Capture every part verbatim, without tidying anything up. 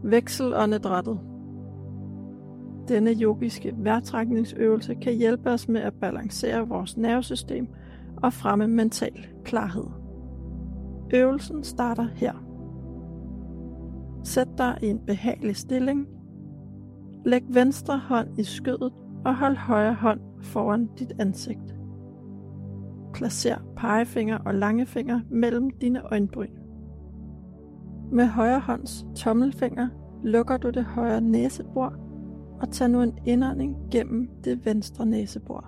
Vekselåndedrættet. Denne yogiske vejrtrækningsøvelse kan hjælpe os med at balancere vores nervesystem og fremme mental klarhed. Øvelsen starter her. Sæt dig i en behagelig stilling. Læg venstre hånd i skødet og hold højre hånd foran dit ansigt. Placer pegefinger og langefinger mellem dine øjenbryn. Med højre hånds tommelfinger lukker du det højre næsebor og tag nu en indånding gennem det venstre næsebor.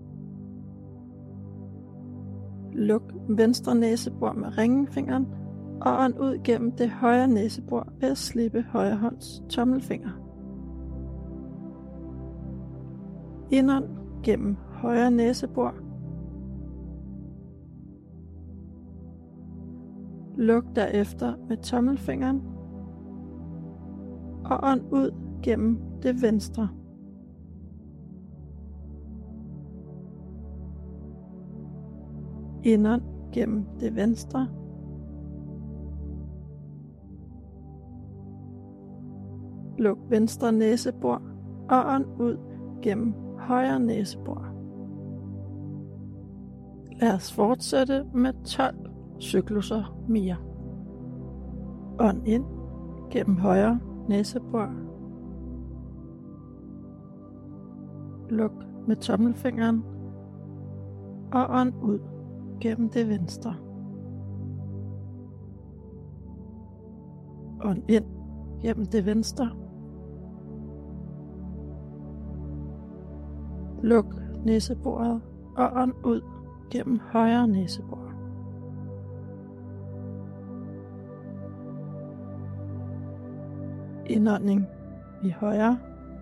Luk venstre næsebor med ringefingeren og ånd ud gennem det højre næsebor ved at slippe højre hånds tommelfinger. Indånd gennem højre næsebor. Luk derefter med tommelfingeren og ånd ud gennem det venstre. Indånd gennem det venstre. Luk venstre næsebor og ånd ud gennem højre næsebor. Lad os fortsætte med tolv cyklusser mere. Ånd ind gennem højre næsebor. Luk med tommelfingeren og ånd ud gennem det venstre. Ånd ind gennem det venstre. Luk næseboret og ånd ud gennem højre næsebor. Indånding i højre.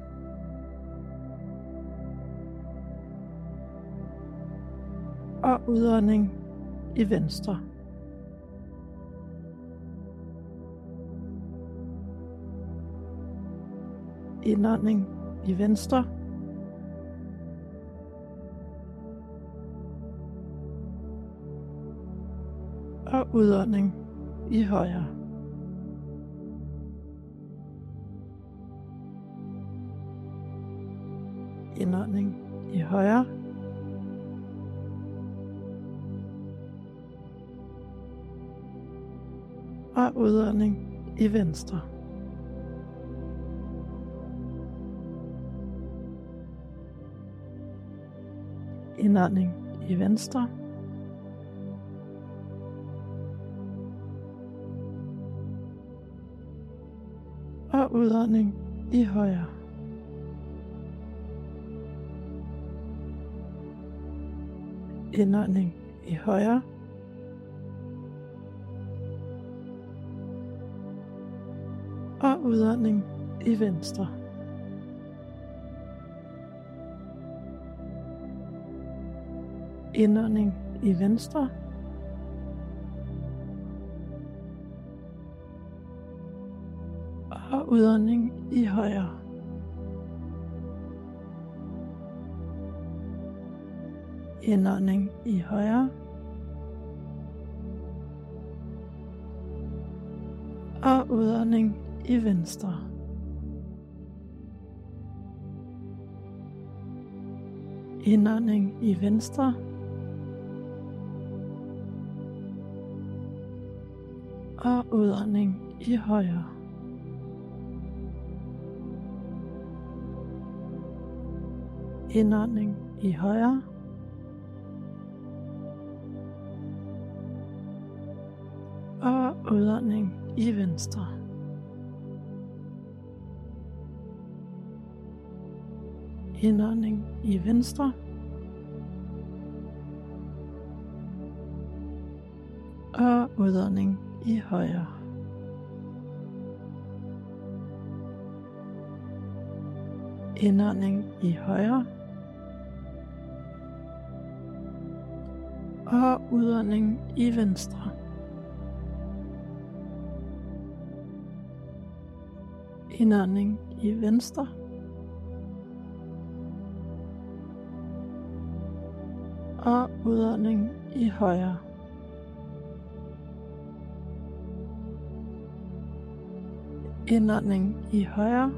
Og udånding i venstre. Indånding i venstre. Og udånding i højre. Indånding i højre. Og udånding i venstre. Indånding i venstre. Og udånding i højre. Indånding i højre. Og udånding i venstre. Indånding i venstre. Og udånding i højre. Indånding i højre. Og udånding i venstre. Indånding i venstre. Og udånding i højre. Indånding i højre. Og udånding i venstre. Indånding i venstre. Og udånding i højre. Indånding i højre. Og udånding i venstre. Indånding i venstre. Og udånding i højre. Indånding i højre.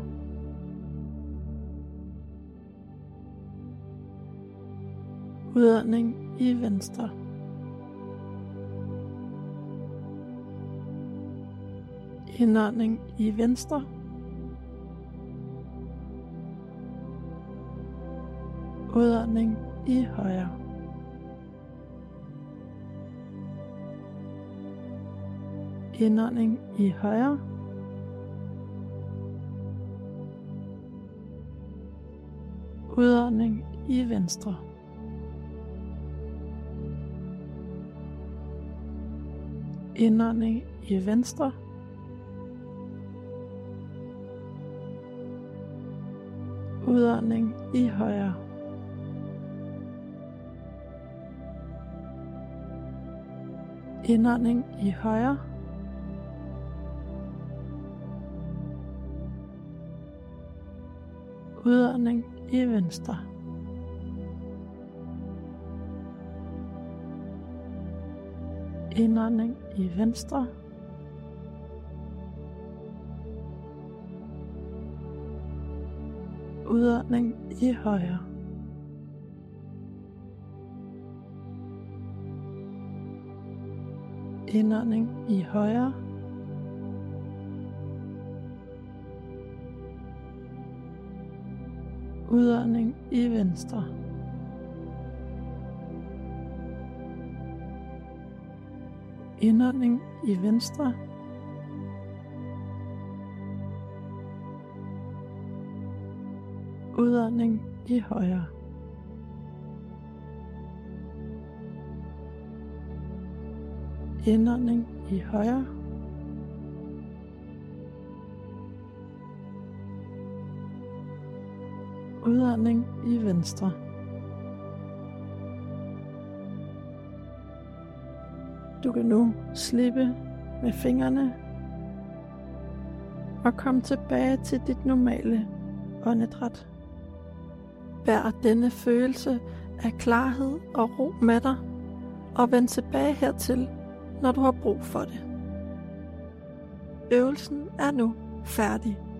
Udånding i venstre. Indånding i venstre. Udånding i højre. Indånding i højre. Udånding i venstre. Indånding i venstre. Udånding i højre. Indånding i højre. Udånding i venstre. Indånding i venstre. Udånding i højre. Indånding i højre. Udånding i venstre. Indånding i venstre. Udånding i højre. Indånding i højre. Udånding i venstre. Du kan nu slippe med fingrene og komme tilbage til dit normale åndedræt. Bær denne følelse af klarhed og ro med dig, og vend tilbage hertil, når du har brug for det. Øvelsen er nu færdig.